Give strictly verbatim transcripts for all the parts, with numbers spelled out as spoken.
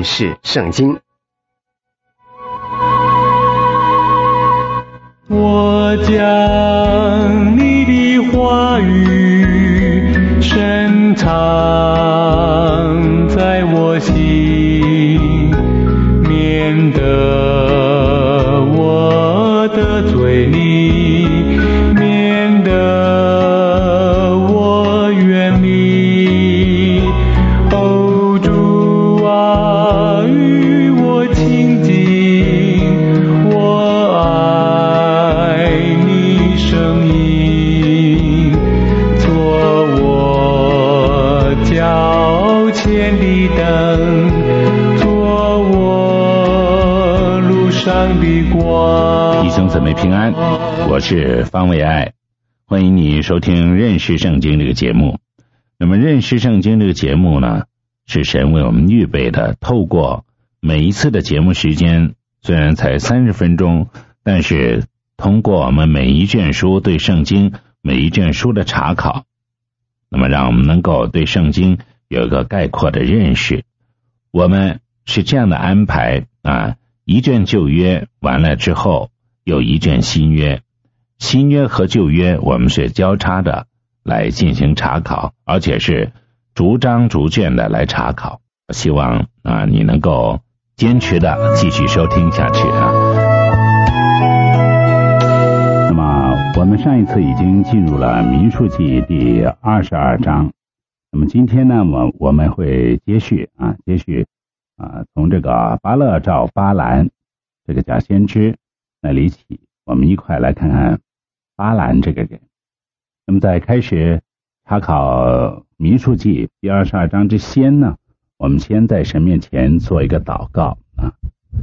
认识圣经。 我将你的话语深藏在我心，免得我得罪你，免得我远离。哦，主啊，与我亲近，我爱你声音，做我脚前的灯，做我路上的光。 弟兄姊妹平安，我是方伟爱，欢迎你收听认识圣经这个节目。那么认识圣经这个节目呢，是神为我们预备的，透过每一次的节目时间，虽然才三十分钟，但是通过我们每一卷书对圣经每一卷书的查考，那么让我们能够对圣经有一个概括的认识。我们是这样的安排啊，一卷旧约完了之后有一卷新约，新约和旧约我们是交叉的来进行查考，而且是逐章逐卷的来查考。希望啊你能够坚持的继续收听下去啊。那么我们上一次已经进入了民数记第二十二章，那么今天呢我我们会接续啊接续啊从这个巴勒召巴兰这个假先知那里起，我们一块来看看巴兰这个人。那么在开始查考民数记第二十二章之先呢，我们先在神面前做一个祷告啊。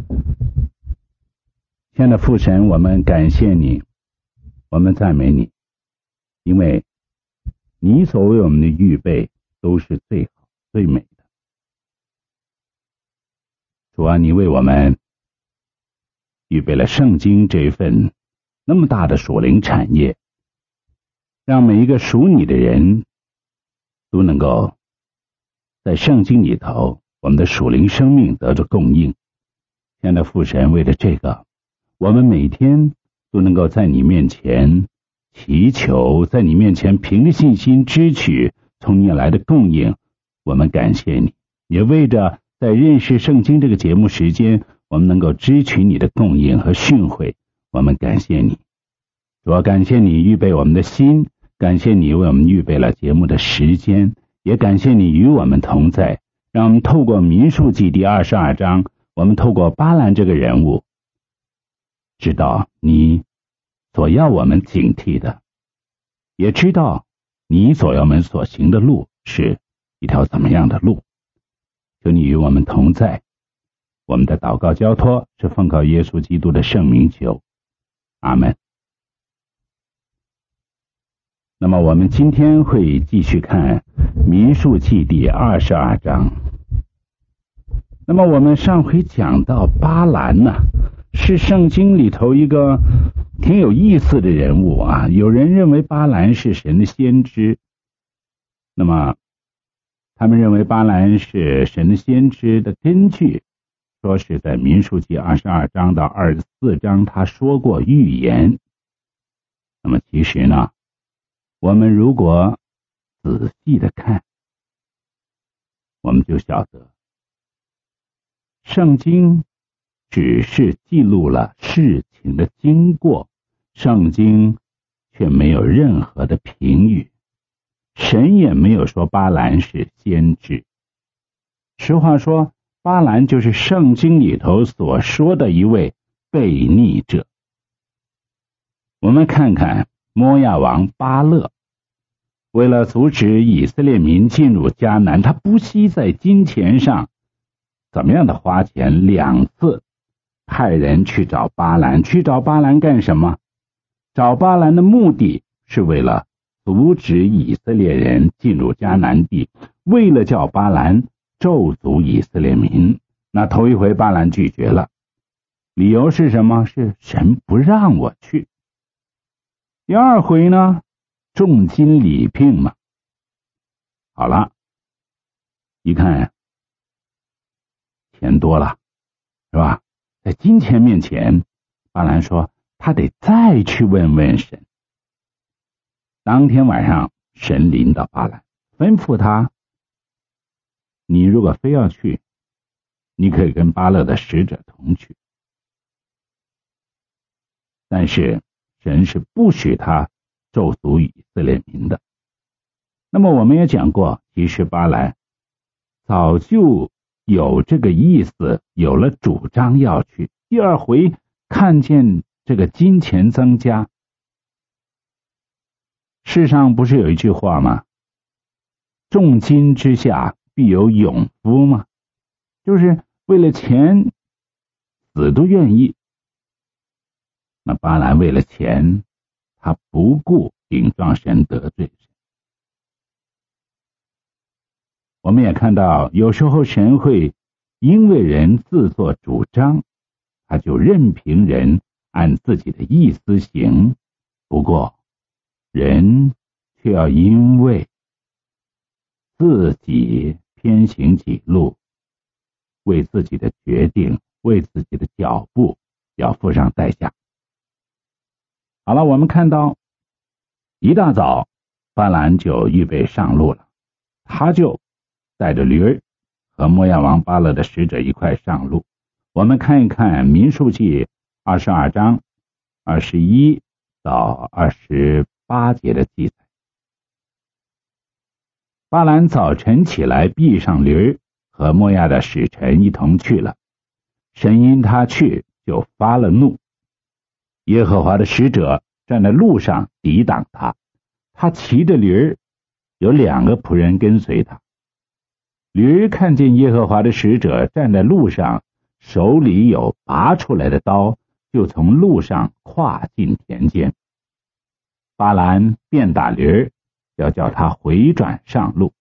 亲爱的父神，我们感谢你，我们赞美你，因为你所为我们的预备都是最好最美的。主啊，你为我们预备了圣经这一份那么大的属灵产业，让每一个属你的人都能够在圣经里头，我们的属灵生命得着供应。亲爱的父神，为了这个，我们每天都能够在你面前祈求，在你面前凭着信心支取从你来的供应，我们感谢你。也为着在认识圣经这个节目时间，我们能够支取你的供应和训诲，我们感谢你。主要感谢你预备我们的心，感谢你为我们预备了节目的时间，也感谢你与我们同在，让我们透过民数记第二十二章，我们透过巴兰这个人物，知道你所要我们警惕的，也知道你所要我们所行的路是一条怎么样的路。求你与我们同在，我们的祷告交托是奉靠耶稣基督的圣名求，阿们。那么我们今天会继续看民数记第二十二章。那么我们上回讲到巴兰呢，是圣经里头一个挺有意思的人物啊。有人认为巴兰是神的先知，那么他们认为巴兰是神的先知的根据，说是在民数记二十二章到二十四章他说过预言。那么其实呢，我们如果仔细的看，我们就晓得圣经只是记录了事情的经过，圣经却没有任何的评语，神也没有说巴兰是先知。实话说，巴兰就是圣经里头所说的一位悖逆者。我们看看摩亚王巴勒，为了阻止以色列民进入迦南，他不惜在金钱上怎么样的花钱，两次派人去找巴兰。去找巴兰干什么？找巴兰的目的是为了阻止以色列人进入迦南地，为了叫巴兰咒诅以色列民。那头一回巴兰拒绝了，理由是什么？是神不让我去。第二回呢，重金礼聘嘛。好了，一看钱多了，是吧？在金钱面前，巴兰说他得再去问问神。当天晚上，神临到巴兰，吩咐他，你如果非要去，你可以跟巴勒的使者同去，但是神是不许他咒诅以色列民的。那么我们也讲过，其实巴兰早就有这个意思，有了主张要去。第二回看见这个金钱增加，世上不是有一句话吗？重金之下必有勇夫吗？就是为了钱死都愿意。那巴兰为了钱，他不顾顶撞神，得罪神。我们也看到，有时候神会因为人自作主张，他就任凭人按自己的意思行，不过人却要因为自己偏行己路，为自己的决定，为自己的脚步要付上代价。好了，我们看到一大早巴兰就预备上路了，他就带着驴儿和摩押王巴勒的使者一块上路。我们看一看民数记二十二章二十一到二十八节的记载。巴兰早晨起来，逼上驴儿，和摩押的使臣一同去了。神因他去，就发了怒。耶和华的使者站在路上抵挡他，他骑着驴儿，有两个仆人跟随他。驴儿看见耶和华的使者站在路上，手里有拔出来的刀，就从路上跨进田间。巴兰便打驴儿，要叫他回转上路。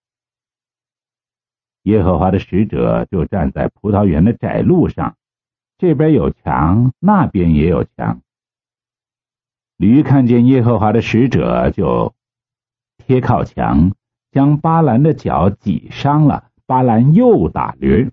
耶和华的使者就站在葡萄园的窄路上，这边有墙，那边也有墙。驴看见耶和华的使者，就贴靠墙，将巴兰的脚挤伤了。巴兰又打驴，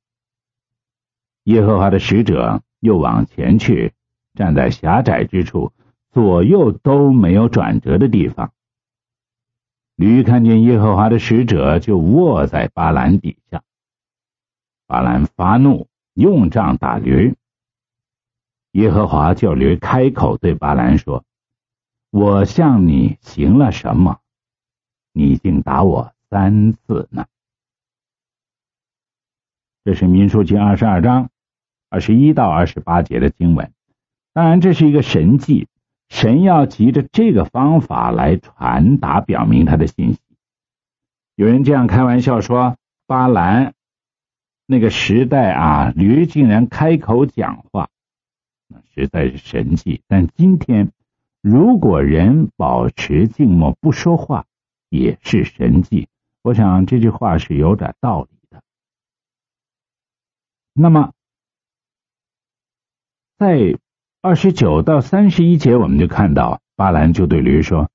耶和华的使者又往前去，站在狭窄之处，左右都没有转折的地方。驴看见耶和华的使者，就卧在巴兰底下。巴兰发怒，用杖打驴。耶和华叫驴开口对巴兰说：我向你行了什么？你竟打我三次呢？这是民数记二十二章二十一到二十八节的经文。当然这是一个神迹，神要藉着这个方法来传达表明他的信息。有人这样开玩笑说，巴兰那个时代啊，驴竟然开口讲话，那实在是神迹。但今天如果人保持静默不说话，也是神迹。我想这句话是有点道理的。那么在二十九到三十一节，我们就看到巴兰就对驴说：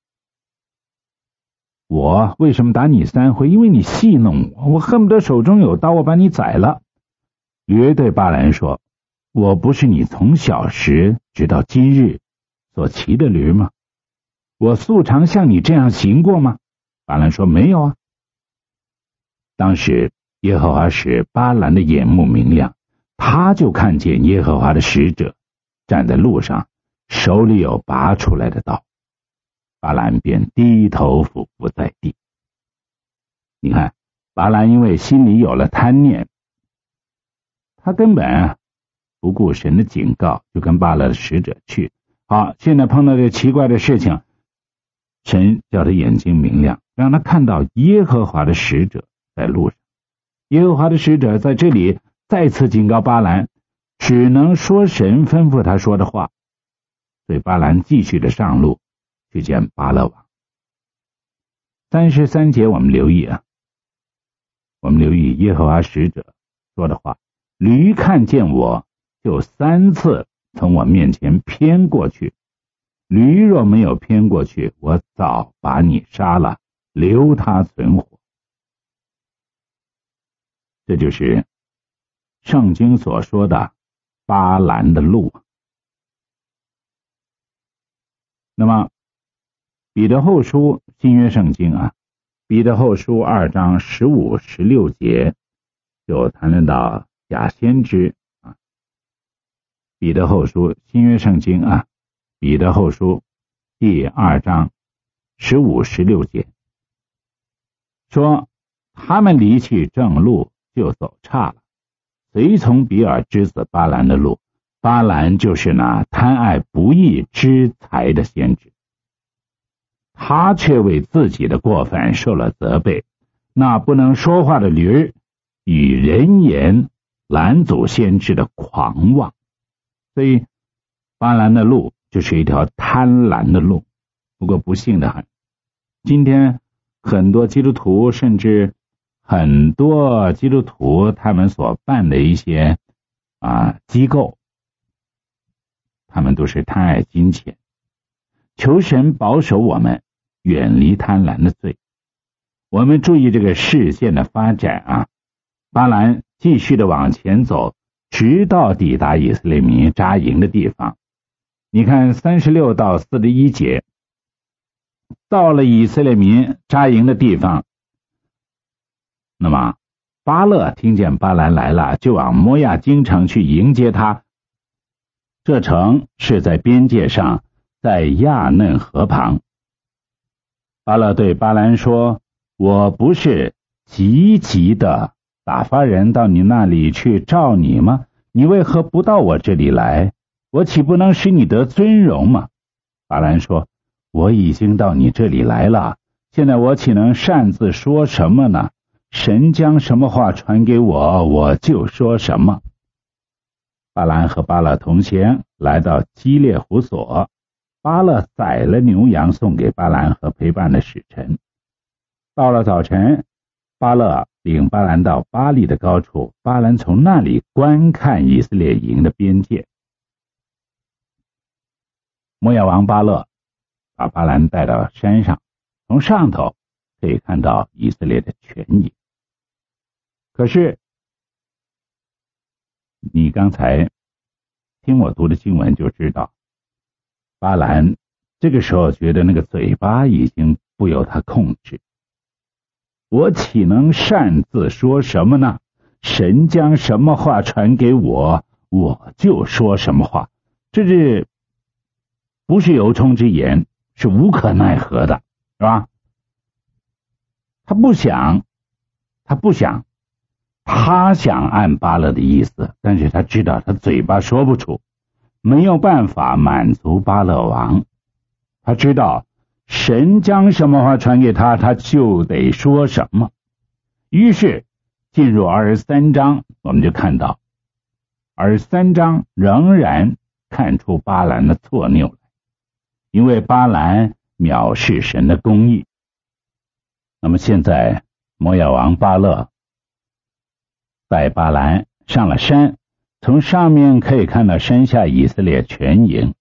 我为什么打你三回？因为你戏弄我，我恨不得手中有刀，我把你宰了。驴对巴兰说：我不是你从小时直到今日所骑的驴吗？我素常像你这样行过吗？巴兰说：没有啊。当时耶和华使巴兰的眼目明亮，他就看见耶和华的使者站在路上，手里有拔出来的刀。巴兰便低头俯伏在地。你看，巴兰因为心里有了贪念，他根本啊不顾神的警告，就跟巴勒的使者去。好，现在碰到这奇怪的事情，神叫他眼睛明亮，让他看到耶和华的使者在路上。耶和华的使者在这里再次警告巴兰，只能说神吩咐他说的话。所以巴兰继续的上路去见巴勒王。三十三节我们留意啊，我们留意耶和华使者说的话：驴看见我，就三次从我面前偏过去，驴若没有偏过去，我早把你杀了，留他存活。这就是圣经所说的巴兰的路。那么彼得后书新约圣经啊，彼得后书二章十五十六节就谈论到假先知啊。彼得后书新约圣经啊，彼得后书第二章十五十六节说，他们离弃正路，就走岔了，随从比尔之子巴兰的路。巴兰就是那贪爱不义之财的先知，他却为自己的过犯受了责备。那不能说话的驴儿与人言拦阻先知的狂妄。所以巴兰的路就是一条贪婪的路。不过不幸的很，今天很多基督徒，甚至很多基督徒他们所办的一些啊机构，他们都是贪爱金钱。求神保守我们远离贪婪的罪。我们注意这个事件的发展啊，巴兰继续的往前走，直到抵达以色列民扎营的地方。你看三十六到四十一节，到了以色列民扎营的地方，那么巴勒听见巴兰来了，就往摩亚京城去迎接他。这城是在边界上，在亚嫩河旁。巴勒对巴兰说，我不是急急的打发人到你那里去召你吗？你为何不到我这里来？我岂不能使你得尊荣吗？巴兰说，我已经到你这里来了，现在我岂能擅自说什么呢？神将什么话传给我，我就说什么。巴兰和巴勒同行，来到基列胡所，巴勒宰了牛羊送给巴兰和陪伴的使臣。到了早晨，巴勒领巴兰到巴利的高处，巴兰从那里观看以色列营的边界。摩亚王巴勒把巴兰带到山上，从上头可以看到以色列的全营。可是你刚才听我读的经文就知道，巴兰这个时候觉得那个嘴巴已经不由他控制。我岂能擅自说什么呢？神将什么话传给我，我就说什么话。这是不是由衷之言，是无可奈何的，是吧？他不想他不想他想按巴勒的意思，但是他知道他嘴巴说不出，没有办法满足巴勒王。他知道神将什么话传给他，他就得说什么。于是进入二十三章，我们就看到二十三章仍然看出巴兰的错谬来，因为巴兰藐视神的公义。那么现在摩亚王巴勒带巴兰上了山，从上面可以看到山下以色列全营。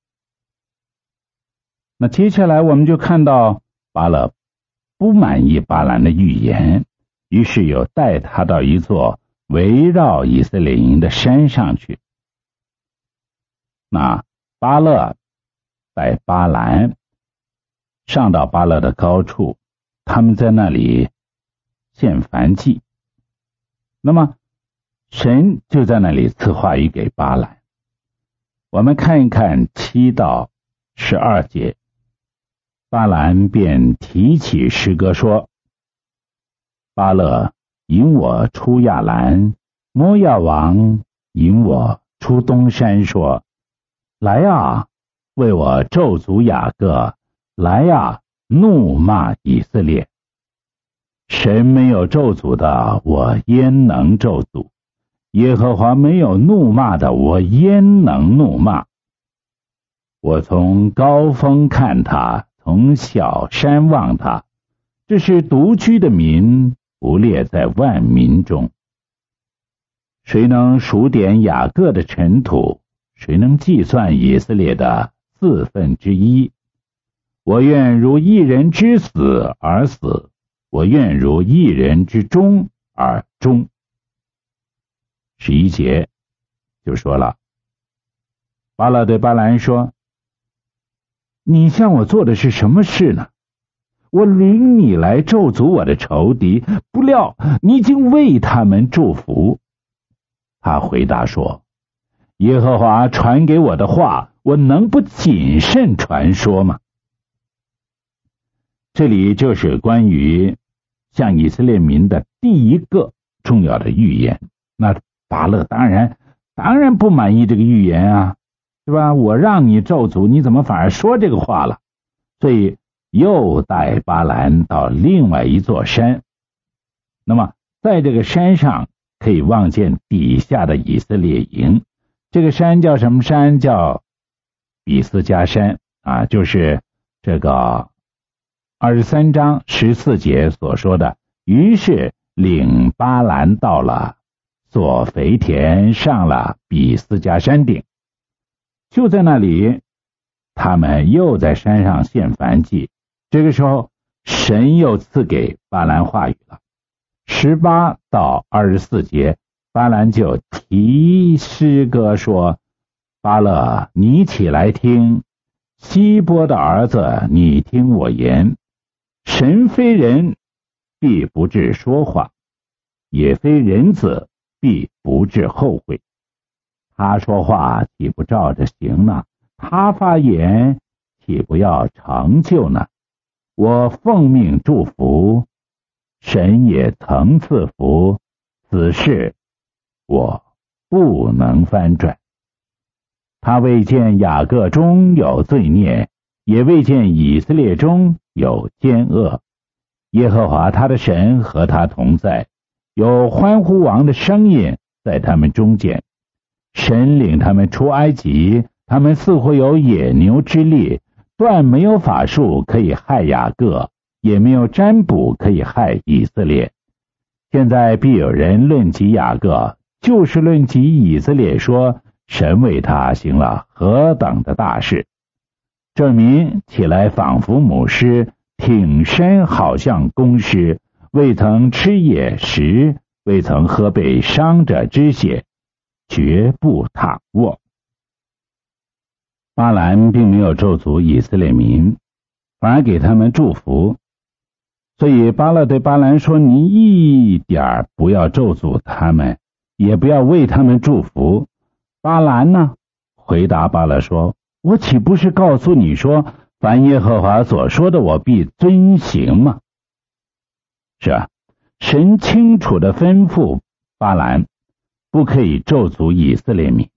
那接下来我们就看到巴勒不满意巴兰的预言，于是又带他到一座围绕以色列营的山上去。那巴勒带巴兰上到巴勒的高处，他们在那里献燔祭。那么神就在那里赐话语给巴兰。我们看一看七到十二节，巴兰便提起诗歌说，巴勒引我出亚兰，摩亚王引我出东山，说，来啊，为我咒诅雅各，来啊，怒骂以色列。神没有咒诅的，我焉能咒诅？耶和华没有怒骂的，我焉能怒骂？我从高峰看他，从小山望他，这是独居的民，不列在万民中。谁能数点雅各的尘土？谁能计算以色列的四分之一？我愿如一人之死而死，我愿如一人之终而终。 十一节就说了，巴勒对巴兰说，你向我做的是什么事呢？我领你来咒诅我的仇敌，不料你竟为他们祝福。他回答说，耶和华传给我的话，我能不谨慎传说吗？这里就是关于向以色列民的第一个重要的预言。那巴勒当然当然不满意这个预言啊，是吧？我让你咒诅，你怎么反而说这个话了？所以又带巴兰到另外一座山。那么在这个山上可以望见底下的以色列营。这个山叫什么山？叫比斯加山啊，就是这个二十三章十四节所说的。于是领巴兰到了索肥田，上了比斯加山顶。就在那里，他们又在山上献燔祭。这个时候，神又赐给巴兰话语了。十八到二十四节，巴兰就提诗歌说，巴勒，你起来听，希波的儿子，你听我言。神非人，必不致说谎，也非人子，必不致后悔。他说话岂不照着行呢？他发言岂不要成就呢？我奉命祝福，神也曾赐福，此事我不能翻转。他未见雅各中有罪孽，也未见以色列中有奸恶。耶和华他的神和他同在，有欢呼王的声音在他们中间。神领他们出埃及，他们似乎有野牛之力，断没有法术可以害雅各，也没有占卜可以害以色列。现在必有人论及雅各，就是论及以色列，说神为他行了何等的大事。这民起来仿佛母狮，挺身好像公狮，未曾吃野食，未曾喝被伤者之血，绝不躺卧。巴兰并没有咒诅以色列民，反而给他们祝福。所以巴勒对巴兰说，你一点不要咒诅他们，也不要为他们祝福。巴兰呢，回答巴勒说，我岂不是告诉你说，凡耶和华所说的，我必遵行吗？是啊，神清楚地吩咐巴兰，不可以咒诅以色列民。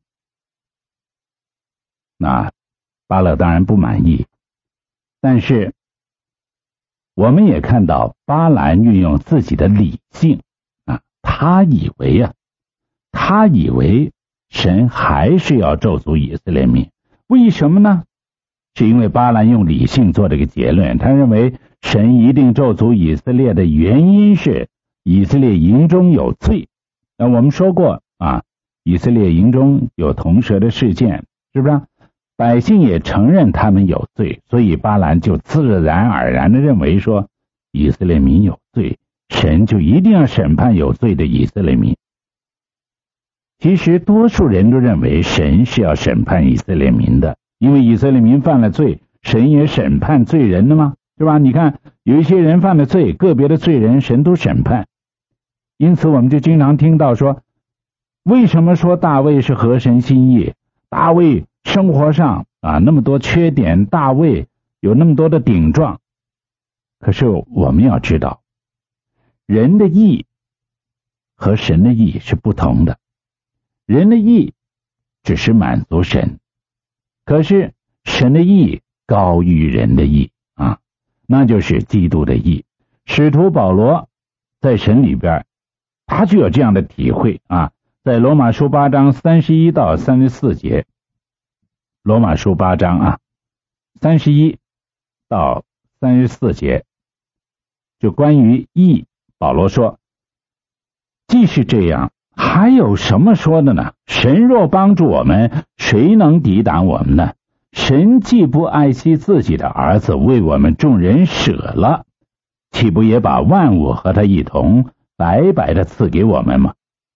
那巴勒当然不满意，但是我们也看到巴兰运用自己的理性啊，他以为啊，他以为神还是要咒诅以色列民。为什么呢？是因为巴兰用理性做这个结论，他认为神一定咒诅以色列的原因是以色列营中有罪。那我们说过啊，以色列营中有铜蛇的事件，是不是？百姓也承认他们有罪，所以巴兰就自然而然地认为说，以色列民有罪，神就一定要审判有罪的以色列民。其实多数人都认为神是要审判以色列民的，因为以色列民犯了罪，神也审判罪人的嘛，是吧？你看有一些人犯了罪，个别的罪人神都审判。因此我们就经常听到说，为什么说大卫是合神心意？大卫生活上啊那么多缺点，大卫有那么多的顶撞。可是我们要知道，人的义和神的义是不同的。人的义只是满足神，可是神的义高于人的义啊，那就是基督的义。使徒保罗在神里边，他就有这样的体会啊，在罗马书八章三十一到三十四节，罗马书八章啊三十一到三十四节，就关于义，保罗说，既是这样，还有什么说的呢？神若帮助我们，谁能抵挡我们呢？神既不爱惜自己的儿子，为我们众人舍了，岂不也把万物和他一同白白的赐给我们吗？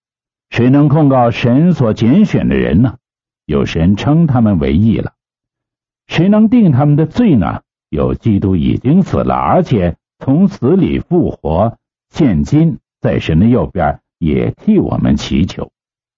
谁能控告神所拣选的人呢？有神称他们为义了。谁能定他们的罪呢？有基督已经死了，而且从死里复活，现今在神的右边，也替我们祈求。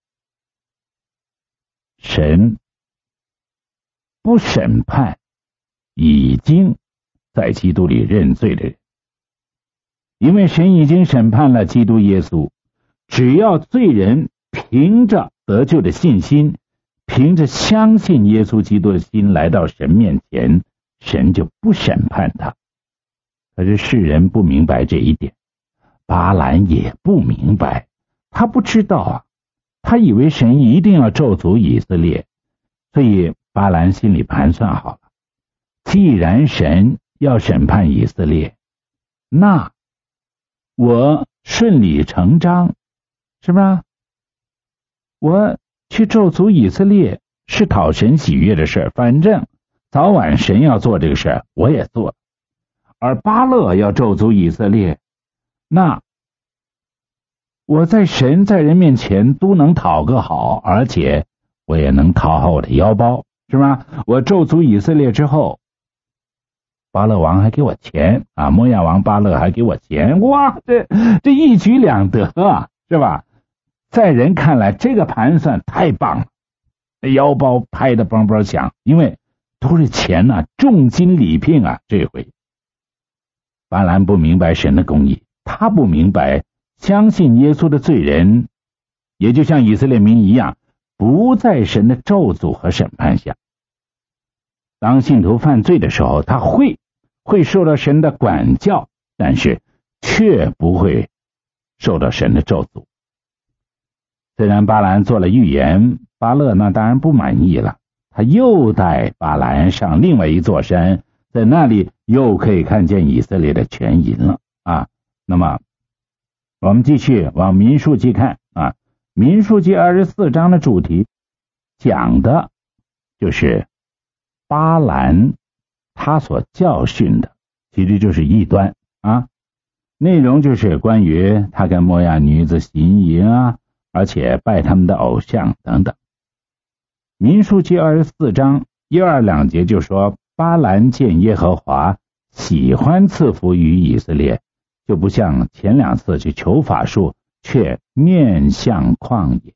神不审判已经在基督里认罪的人，因为神已经审判了基督耶稣。只要罪人凭着得救的信心，凭着相信耶稣基督的心来到神面前，神就不审判他。可是世人不明白这一点，巴兰也不明白，他不知道啊，他以为神一定要咒诅以色列，所以巴兰心里盘算好了，既然神要审判以色列，那我顺理成章，是吧？我去咒诅以色列是讨神喜悦的事，反正早晚神要做这个事，我也做。而巴勒要咒诅以色列，那我在神在人面前都能讨个好，而且我也能讨好我的腰包，是吧？我咒诅以色列之后，巴勒王还给我钱啊，摩亚王巴勒还给我钱，哇，这这一举两得啊，是吧？在人看来，这个盘算太棒了，腰包拍得梆梆响，因为都是钱呐、啊，重金礼聘啊。这回巴兰不明白神的公义，他不明白相信耶稣的罪人也就像以色列民一样，不在神的咒诅和审判下。当信徒犯罪的时候，他会会受到神的管教，但是却不会受到神的咒诅。虽然巴兰做了预言，巴勒那当然不满意了，他又带巴兰上另外一座山，在那里又可以看见以色列的全营了啊。那么我们继续往民数记看啊，民数记二十四章的主题讲的就是巴兰他所教训的，其实就是异端啊，内容就是关于他跟摩亚女子行淫啊，而且拜他们的偶像等等。民数记二十四章一二两节就说，巴兰见耶和华喜欢赐福于以色列，就不像前两次去求法术，却面向旷野。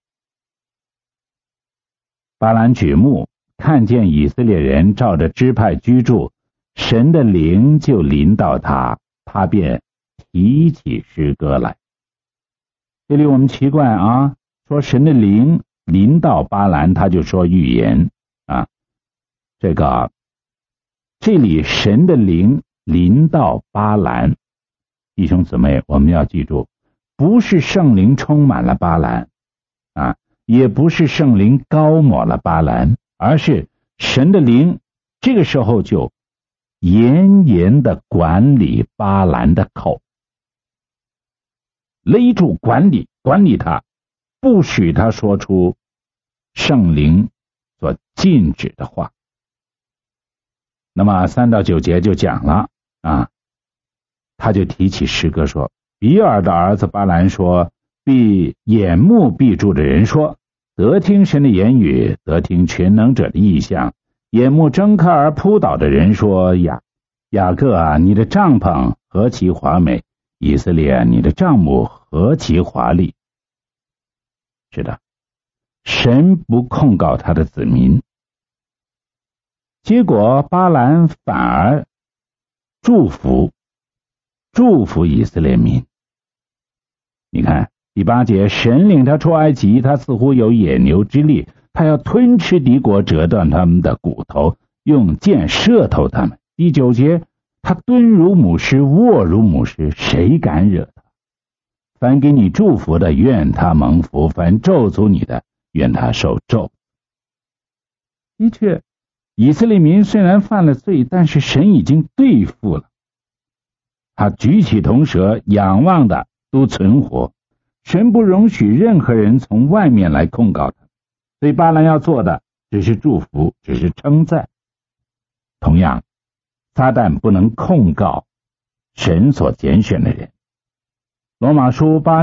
巴兰举目看见以色列人照着支派居住，神的灵就临到他，他便提起诗歌来。这里我们奇怪啊，说神的灵临到巴兰，他就说预言啊。这个这里神的灵临到巴兰，弟兄姊妹，我们要记住，不是圣灵充满了巴兰啊，也不是圣灵高抹了巴兰，而是神的灵这个时候就严严的管理巴兰的口，勒住管理管理他，不许他说出圣灵所禁止的话。那么三到九节就讲了啊，他就提起诗歌说，比尔的儿子巴兰说，必眼目闭住的人说，得听神的言语，得听全能者的意象，眼目睁开而扑倒的人说，雅雅各啊，你的帐篷何其华美，以色列啊，你的帐幕何其华丽。是的，神不控告他的子民，结果巴兰反而祝福祝福以色列民。你看第八节，神领他出埃及，他似乎有野牛之力，他要吞吃敌国，折断他们的骨头，用箭射透他们。第九节，他蹲如母狮，卧如母狮，谁敢惹他？凡给你祝福的，愿他蒙福；凡咒诅你的，愿他受咒。的确，以色列民虽然犯了罪，但是神已经对付了。他举起铜蛇，仰望的都存活。神不容许任何人从外面来控告他，所以巴兰要做的只是祝福，只是称赞。同样，撒旦不能控告神所拣选的人。罗马书八章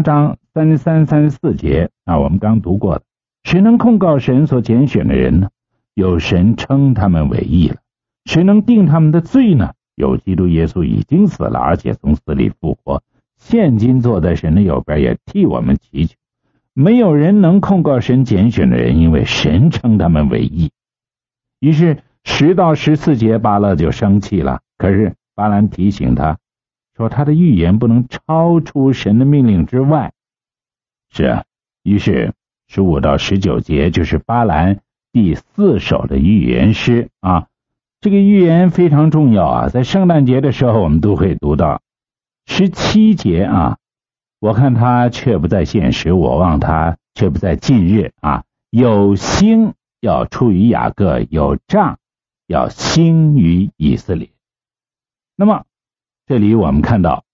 三十三、三十四节啊，我们刚读过的。谁能控告神所拣选的人呢？有神称他们为义了。谁能定他们的罪呢？有基督耶稣已经死了，而且从死里复活，现今坐在神的右边，也替我们祈求。没有人能控告神拣选的人，因为神称他们为义。于是十到十四节巴勒就生气了，可是巴兰提醒他说，他的预言不能超出神的命令之外。是啊，于是十五到十九节就是巴兰第四首的预言诗啊。这个预言非常重要啊，在圣诞节的时候我们都会读到。十七节啊，我看他却不在现实，我望他却不在近日啊。有星要出于雅各，有杖要兴于以色列。那么这里我们看到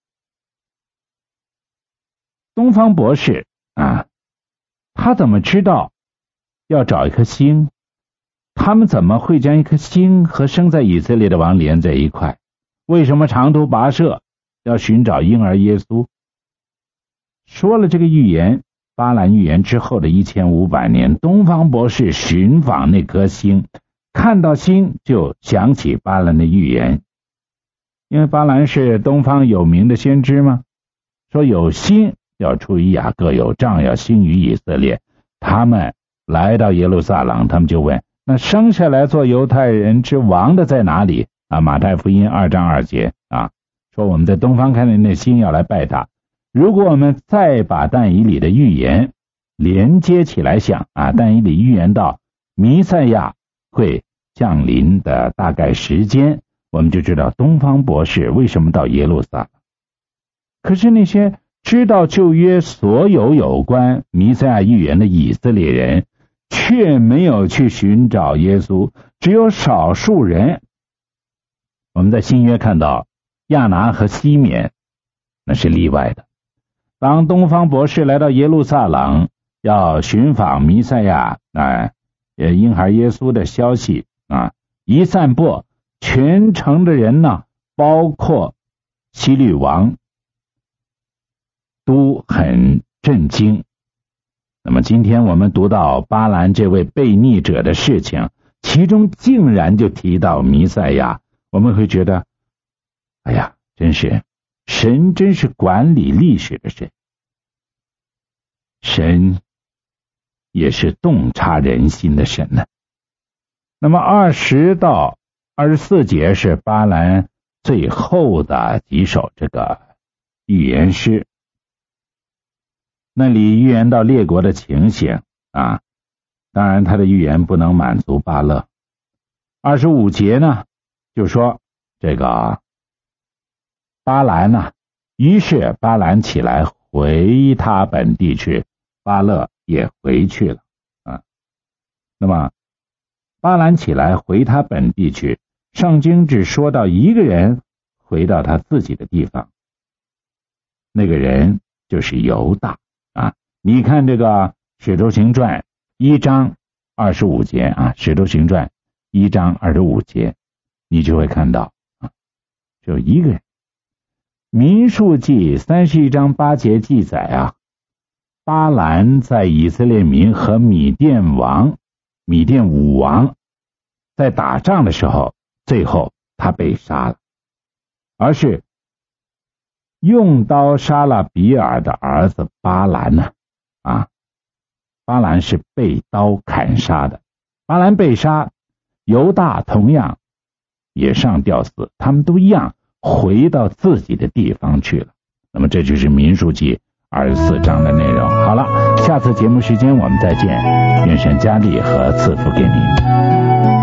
东方博士啊，他怎么知道要找一颗星？他们怎么会将一颗星和生在以色列的王连在一块？为什么长途跋涉要寻找婴儿耶稣？说了这个预言，巴兰预言之后的一千五百年，东方博士寻访那颗星，看到星就想起巴兰的预言。因为巴兰是东方有名的先知嘛，说有星要出于雅各，有杖要兴于以色列。他们来到耶路撒冷，他们就问，那生下来做犹太人之王的在哪里啊？马太福音二章二节啊，说我们在东方看见那星要来拜他。如果我们再把但以理的预言连接起来想啊，但以理预言到弥赛亚会降临的大概时间，我们就知道东方博士为什么到耶路撒冷。可是那些知道旧约所有有关弥赛亚预言的以色列人却没有去寻找耶稣，只有少数人。我们在新约看到亚拿和西缅，那是例外的。当东方博士来到耶路撒冷要寻访弥赛亚啊，婴孩耶稣的消息啊，一散播，全城的人呢，包括希律王都很震惊。那么今天我们读到巴兰这位悖逆者的事情，其中竟然就提到弥赛亚，我们会觉得，哎呀，真是神真是管理历史的神，神也是洞察人心的神呢。那么二十到二十四节是巴兰最后的几首这个预言诗，那里预言到列国的情形啊，当然他的预言不能满足巴勒。二十五节呢，就说这个巴兰呢、啊，于是巴兰起来回他本地去，巴勒也回去了啊。那么巴兰起来回他本地去，圣经只说到一个人回到他自己的地方，那个人就是犹大啊。你看这个使徒行传一章二十五节啊，使徒行传一章二十五节，你就会看到啊，只有一个人。民数记三十一章八节记载啊，巴兰在以色列民和米甸王米甸武王在打仗的时候，最后他被杀了，而是用刀杀了比尔的儿子巴兰呢啊，巴兰是被刀砍杀的。巴兰被杀，犹大同样也上吊死，他们都一样回到自己的地方去了。那么这就是民数记二十四章的内容。好了，下次节目时间我们再见，愿神加力和赐福给你。